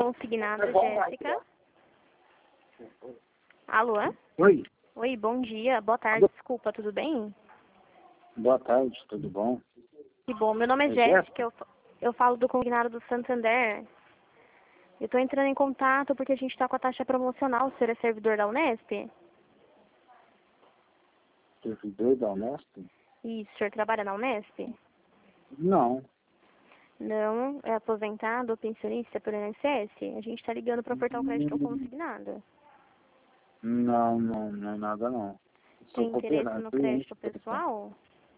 consignado, Jéssica. Alô? Oi. Oi, bom dia. Boa tarde, desculpa, tudo bem? Boa tarde, tudo bom? Que bom, meu nome é Jéssica, eu falo do consignado do Santander. Eu tô entrando em contato porque a gente tá com a taxa promocional. O senhor é servidor da Unesp? Servidor da Unesp? Isso, o senhor trabalha na Unesp? Não. Não, é aposentado ou pensionista pelo INSS? A gente tá ligando para ofertar um crédito consignado. Não, não é nada não. Tem interesse no crédito pessoal?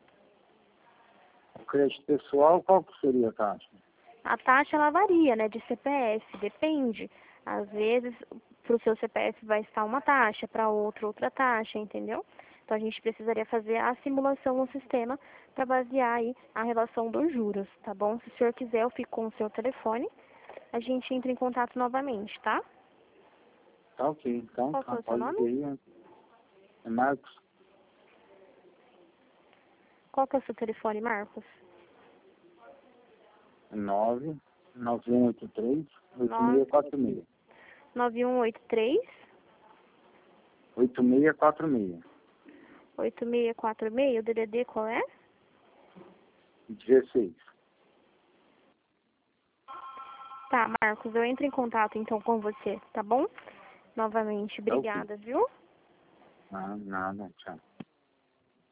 O crédito pessoal, qual que seria a taxa? A taxa, ela varia, né, de CPF, depende. Às vezes, para o seu CPF vai estar uma taxa, para outro, outra taxa, entendeu? Então, a gente precisaria fazer a simulação no sistema para basear aí a relação dos juros, tá bom? Se o senhor quiser, eu fico com o seu telefone, a gente entra em contato novamente, tá? Tá ok, então Qual que é o seu pode nome? ir. É Marcos. Qual que é o seu telefone, Marcos? 99183 8646. 9183 8646. 8646, o DDD qual é? 16. Tá, Marcos, eu entro em contato então com você, tá bom? Novamente, Tá ok. obrigada, viu? Nada, tchau.